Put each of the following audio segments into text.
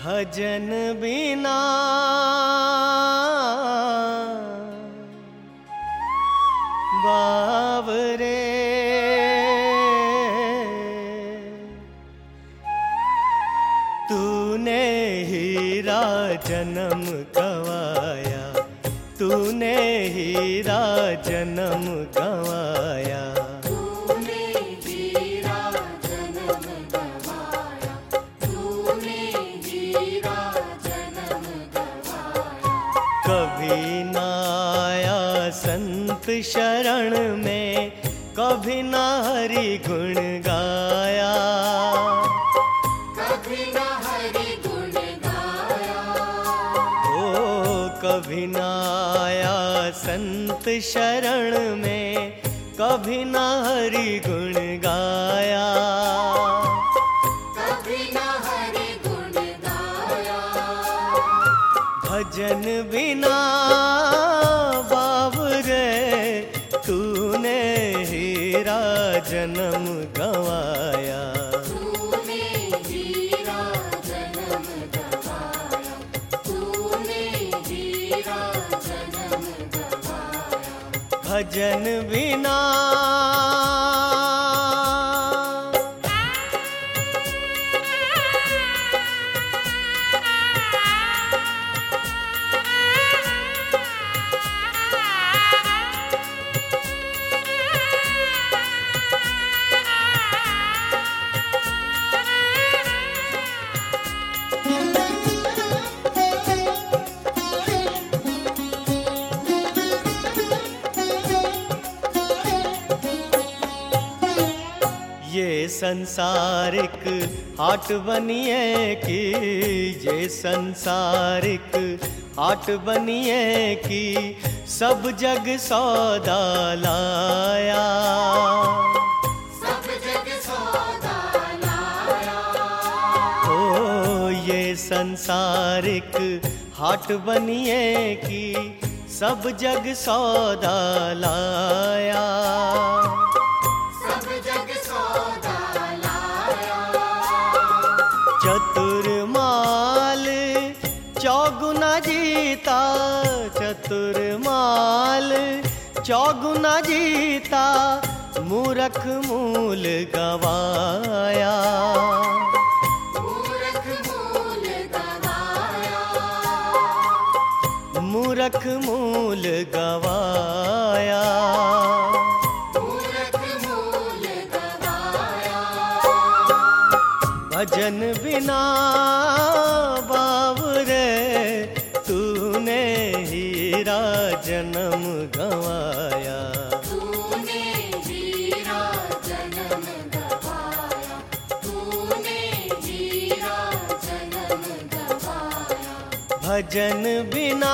भजन बिना बावरे तूने हीरा जन्म गवाया, तूने हीरा जन्म गवाया। तूने हीरा जन्म गवाया, तूने हीरा जन्म गवाया। कभी न आया संत शरण में, कभी न हरि गुण गाया, कभी न हरि गुण गाया। ओ कभी न आया संत शरण में, कभी न हरि गुण गाया, कभी न हरि गुण गाया। भजन बिना बावरे तूने हीरा जन्म गवाया। तूने हीरा जन्म गवाया, तूने हीरा जन्म गवाया। भजन बिना ये संसारिक हाट बनिए की, ये संसारिक हाट बनिए की, सब जग सौदा लाया, सब जग सौदा लाया। ओ ये संसारिक हाट बनिए की, सब जग सौदा लाया, सब जग सौदा लाया। चतुर्माल चौगुना जीता, चतुर्माल चौगुना जीता, मूरख मूल गवाया, मूरख मूल गवाया। मूरख मूल गवाया। मूरख मूल गवाया। भजन बिना बावरे तूने हीरा जन्म गवाया। तूने हीरा जन्म गवाया, तूने हीरा जन्म गवाया। भजन बिना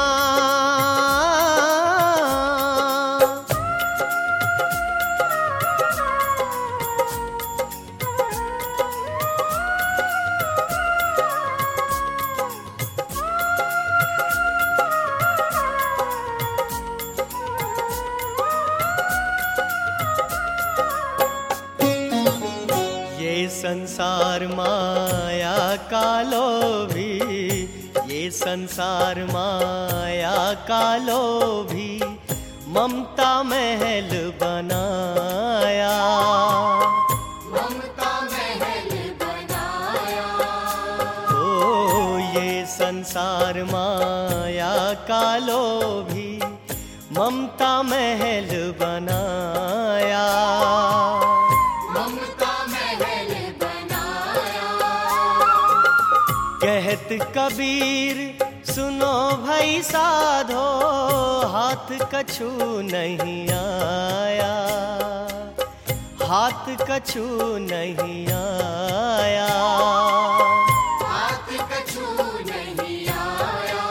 ये संसार माया कालो भी, ये संसार माया कालो भी, ममता महल बनाया, ममता महल बनाया। ओ ये संसार माया कालो भी, ममता महल बनाया, ममता महल बनाया। कहत कबीर सुनो भाई साधो, हाथ कछु नहीं आया, हाथ कछु नहीं आया, हाथ कछु नहीं आया।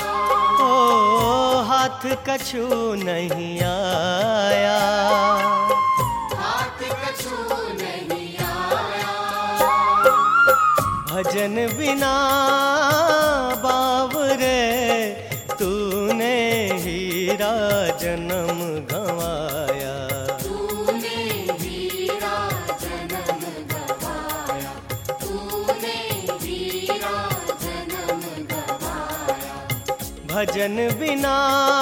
ओ हाथ कछु नहीं आया। हाथ कछु नहीं आया। भजन बिना बावरे तूने हीरा जन्म गवाया। तूने हीरा जन्म गवाया, तूने हीरा जन्म भजन बिना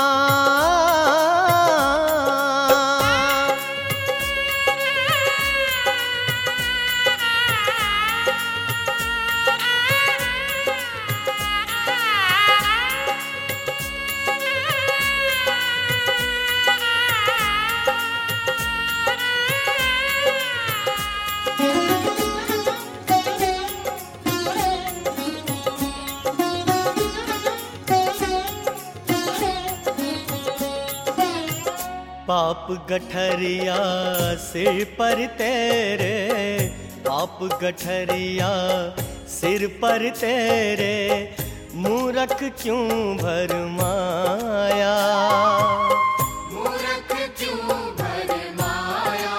पाप गठरिया सिर पर तेरे, पाप गठरिया सिर पर तेरे, मूरख क्यों भरमाया। मूरख क्यों भरमाया।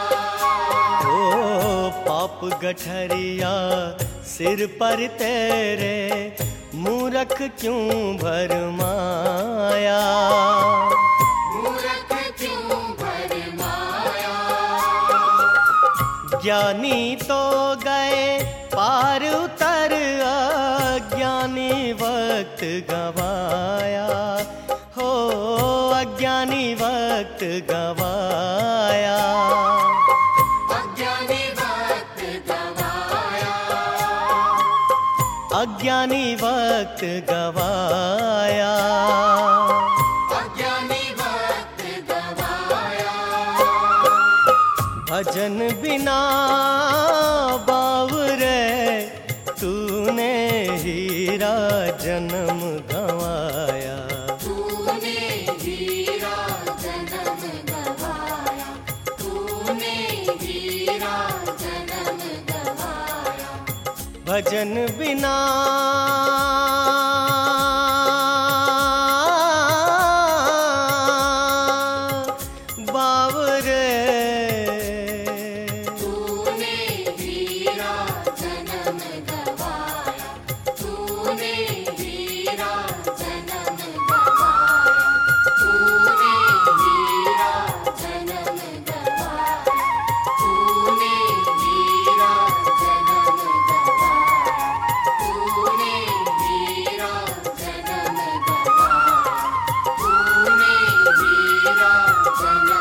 ओ पाप गठरिया सिर पर तेरे, मूरख क्यों भरमाया। मूरख क्यों भरमाया। ज्ञानी तो गए पार उतर, अज्ञानी वक्त गवाया। हो अज्ञानी वक्त गवाया। अज्ञानी वक्त गवाया। अज्ञानी वक्त गवाया। अज्ञानी वक्त गवाया। भजन बिना बावरे, तूने हीरा जन्म गवाया। तूने हीरा जन्म गवाया। तूने हीरा जन्म गवाया। भजन बिना बावरे, तूने हीरा जन्म गवाया। तूने हीरा जन्म गवाया। तूने हीरा जन्म गवाया। तूने हीरा जन्म गवाया। तूने हीरा जन्म गवाया। तूने हीरा जन्म